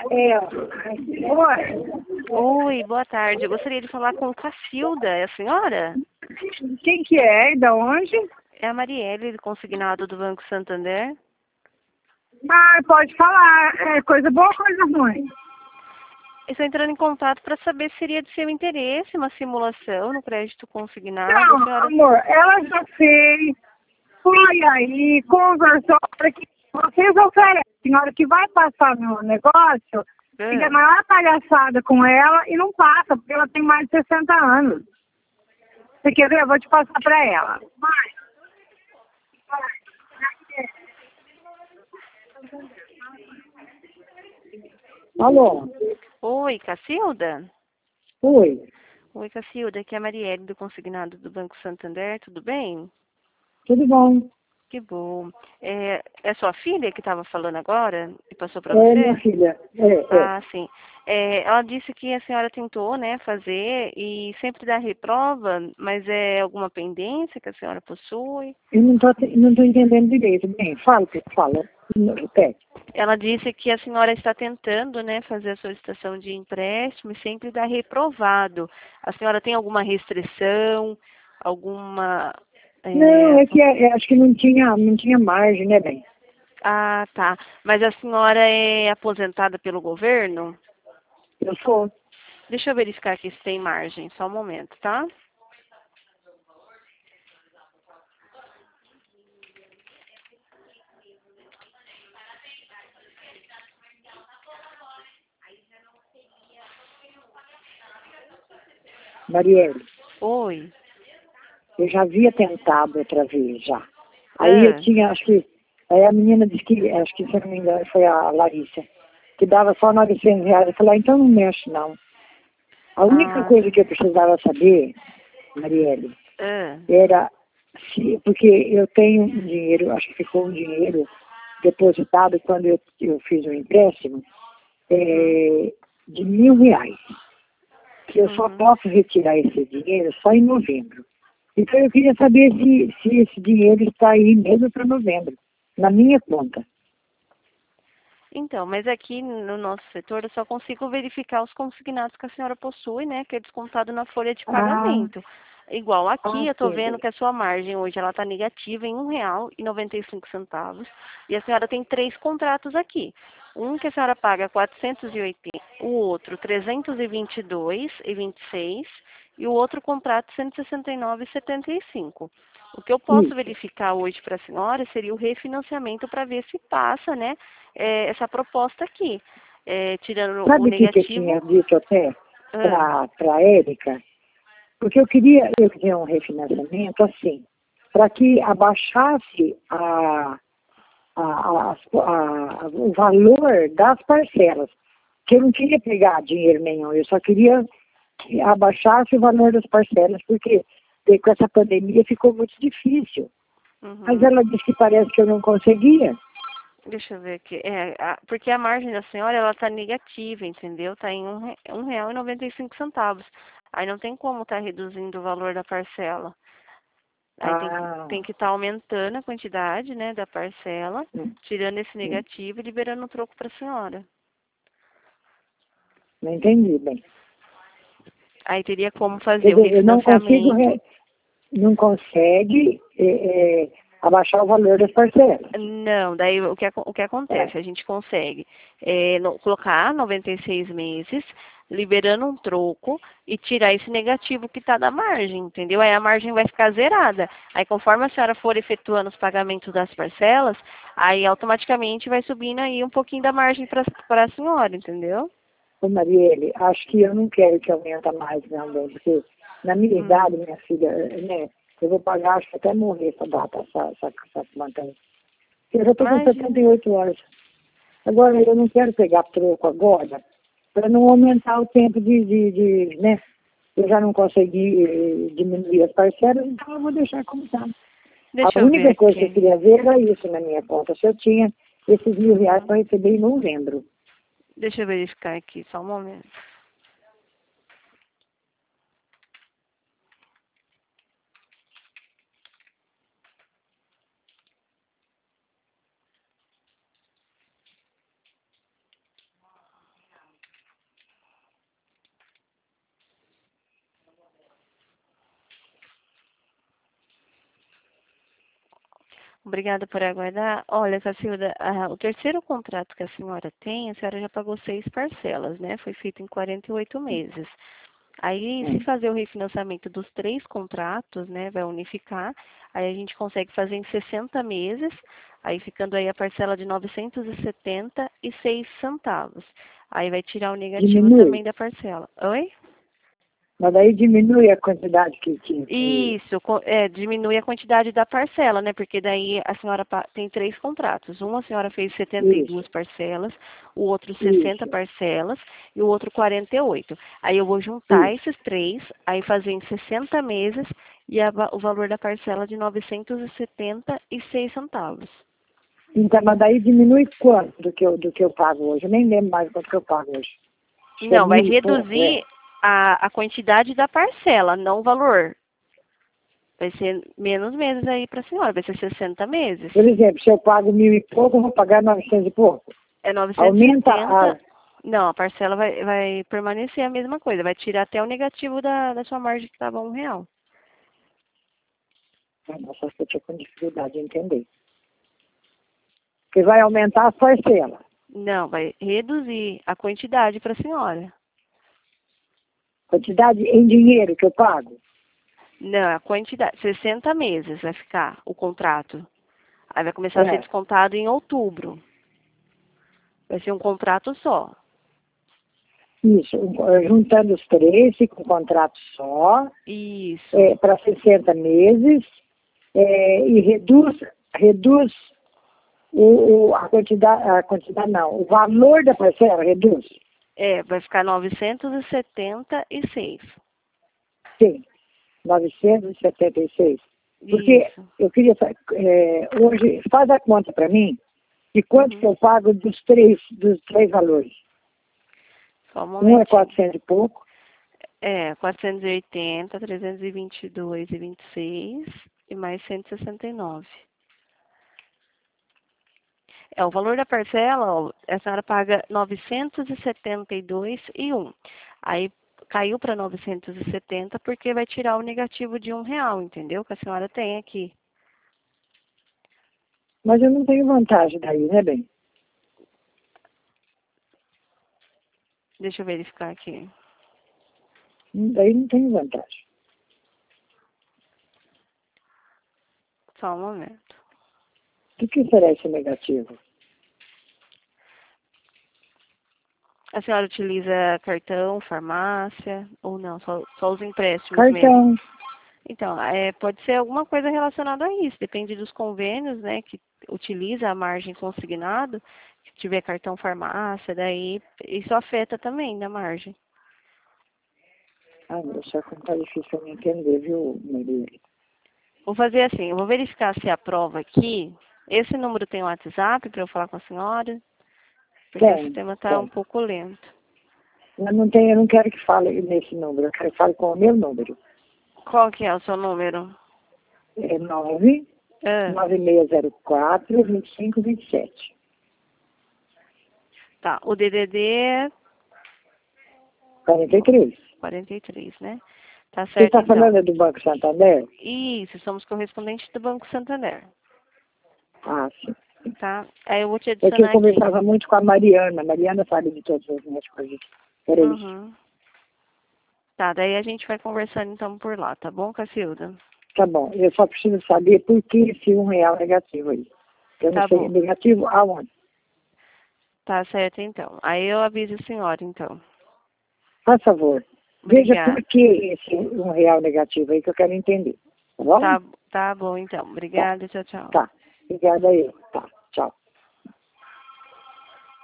Oi, Oi, boa tarde. Eu gostaria de falar com Cacilda, é a senhora? quem que é? E da onde? É a Marielle, do consignado do Banco Santander. Ah, pode falar. É coisa boa ou coisa ruim? Estou entrando em contato para saber se seria de seu interesse uma simulação no crédito consignado. A Não, senhora... amor, ela já fez, foi aí, conversou para que vocês oferecem. Na hora que vai passar no negócio, fica a Ah, maior palhaçada com ela e não passa, porque ela tem mais de 60 anos. Você quer ver? Eu vou te passar para ela. Alô? Oi, Cacilda? Oi, Oi, Cacilda, aqui é a Marielle, do consignado do Banco Santander. Tudo bem? tudo bom? Que bom. É sua filha que estava falando agora e passou para É, minha você? filha. Ah, sim. Ela disse que a senhora tentou, né, fazer e sempre dá reprova, mas é alguma pendência que a senhora possui? Eu não tô entendendo direito. Bem, fala. Repete. Ela disse que a senhora está tentando, né, fazer a solicitação de empréstimo e sempre dá reprovado. A senhora tem alguma restrição, alguma... Não, é, é que acho que não tinha margem, né, bem? Ah, tá. Mas a senhora é aposentada pelo governo? Eu sou. Deixa eu verificar aqui se tem margem, só um momento, tá? Marielle, Oi. eu já havia tentado outra vez, já. Aí eu Ah, tinha, acho que, aí a menina disse que, acho que se eu não me engano, foi a Larissa, que dava só R$ 900. Eu falei, então não mexe, não. A única ah, coisa que eu precisava saber, Marielle, ah. era se, porque eu tenho um dinheiro, acho que ficou um dinheiro depositado quando eu fiz o empréstimo, Uhum, de R$ 1.000, que eu só uhum. posso retirar esse dinheiro só em novembro. Então eu queria saber se esse dinheiro está aí mesmo para novembro, na minha conta. Então, mas aqui no nosso setor eu só consigo verificar os consignados que a senhora possui, né, que é descontado na folha de Ah, pagamento. Igual aqui, eu estou sim, vendo bem. que a sua margem hoje ela está negativa em R$ 1,95 e a senhora tem três contratos aqui. Um que a senhora paga 480, o outro 322,26 e o outro contrato 169,75. O que eu posso Isso. verificar hoje para a senhora seria o refinanciamento para ver se passa, né, essa proposta aqui. Tirando o Sabe o que eu tinha negativo. dito até Ah, para a Érica? Porque eu queria um refinanciamento assim, para que abaixasse o valor das parcelas. Que eu não queria pegar dinheiro nenhum, eu só queria que abaixasse o valor das parcelas, porque com essa pandemia ficou muito difícil. Mas uhum. ela disse que parece que eu não conseguia. Deixa eu ver aqui. Porque a margem da senhora ela está negativa, entendeu? Está em R$ 1,95. Aí não tem como estar reduzindo o valor da parcela. Aí Ah, tem que estar aumentando a quantidade, né, da parcela, hum, tirando esse hum, negativo e liberando o troco para a senhora. não entendi bem. Aí teria como Quer fazer o dizer, eu não consigo, refinanciamento. não consegue abaixar o valor das parcelas. Não, daí o que É. acontece? A gente consegue colocar 96 meses, liberando um troco e tirar esse negativo que está da margem, entendeu? Aí a margem vai ficar zerada. Aí conforme a senhora for efetuando os pagamentos das parcelas, aí automaticamente vai subindo aí um pouquinho da margem para a senhora, entendeu? Ô, Marielle, acho que eu não quero que aumenta mais, não, bem, porque na minha idade, Hum, minha filha, né, eu vou pagar, acho que até morrer essa data, essa planta aí. Eu já estou com imagina. 78 horas. Agora, eu não quero pegar troco agora, para não aumentar o tempo né, eu já não consegui diminuir as parcelas, então eu vou deixar como está. A Deixa eu ver única coisa que eu aqui. queria ver era isso na minha conta, se eu tinha esses R$ 1.000 Uhum. para receber em novembro. Deixa eu verificar aqui, só um momento. Obrigada por aguardar. Olha, Cacilda, o terceiro contrato que a senhora tem, a senhora já pagou 6 parcelas, né? Foi feito em 48 meses. Aí, se fazer o refinanciamento dos 3 contratos, né, vai unificar, aí a gente consegue fazer em 60 meses, aí ficando aí a parcela de 976 centavos. Aí vai tirar o negativo Diminui. também da parcela. Oi? Mas daí diminui a quantidade que tinha. Isso, diminui a quantidade da parcela, né? Porque daí a senhora tem 3 contratos. Um a senhora fez 72 parcelas, o outro 60 parcelas e o outro 48. Aí eu vou juntar esses 3, aí fazer em 60 meses e o valor da parcela de 976 centavos. Então, mas daí diminui quanto do que eu pago hoje? Eu nem lembro mais quanto que eu pago hoje. Não, vai reduzir a quantidade da parcela, não o valor. Vai ser menos meses aí para a senhora, vai ser 60 meses. Por exemplo, se eu pago 1.000 e pouco, eu vou pagar 900 e pouco. É 970. Não, a parcela vai permanecer a mesma coisa. Vai tirar até o negativo da sua margem que estava R$1. Nossa, acho que eu tinha com dificuldade de entender. Porque vai aumentar a parcela. Não, vai reduzir a quantidade para a senhora. Quantidade em dinheiro que eu pago? Não, a quantidade. 60 meses vai ficar o contrato. Aí vai começar a ser descontado em outubro. Vai ser um contrato só. Isso, juntando os 3, fica um contrato só. Isso. Para 60 meses. E reduz a quantidade não, o valor da parcela reduz. Vai ficar 976. Sim, 976. Porque Isso. eu queria saber, hoje, faz a conta para mim, de quanto que eu pago dos três valores. Só um momento. Um é 400 e pouco. 480, 322,26 e mais 169. O valor da parcela, a senhora paga 972,01. Aí caiu para 970 porque vai tirar o negativo de R$1, entendeu? Que a senhora tem aqui. Mas eu não tenho vantagem daí, né, bem? Deixa eu verificar aqui. Daí não tenho vantagem. Só um momento. O que será esse negativo? A senhora utiliza cartão, farmácia ou não? Só os empréstimos Cartão. mesmo? Então, pode ser alguma coisa relacionada a isso. Depende dos convênios, né, que utiliza a margem consignado. Se tiver cartão farmácia, daí isso afeta também na margem. Meu, só que tá difícil de entender, viu, Maria? Vou fazer assim, eu vou verificar se aprova aqui. Esse número tem WhatsApp para eu falar com a senhora? Porque o sistema está um pouco lento. Eu não quero que fale nesse número, eu quero que fale com o meu número. Qual que é o seu número? É 9604-2527. Tá, o DDD é 43. 43, né? Tá certo, Você está falando do Banco Santander? Isso, somos correspondentes do Banco Santander. Ah, sim. Tá? Aí eu vou te adicionar aqui. Eu conversava aqui. muito com a Mariana. A Mariana sabe de todas as minhas coisas. Peraí. Tá, daí a gente vai conversando então por lá, tá bom, Cacilda? Tá bom. Eu só preciso saber por que esse R$1 negativo aí. Eu não sei, negativo aonde? Tá certo, então. Aí eu aviso a senhora, então. Por favor. Obrigada. Veja por que esse R$1 negativo aí que eu quero entender. Tá bom? Tá bom, então. Obrigada, tchau, tchau. Tá. Obrigada aí. Tá. Tchau.